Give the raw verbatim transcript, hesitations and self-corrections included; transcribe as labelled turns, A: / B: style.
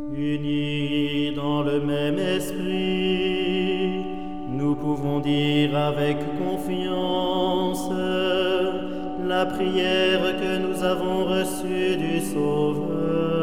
A: Unis dans le même esprit, nous pouvons dire avec confiance la prière que nous avons reçue du Sauveur.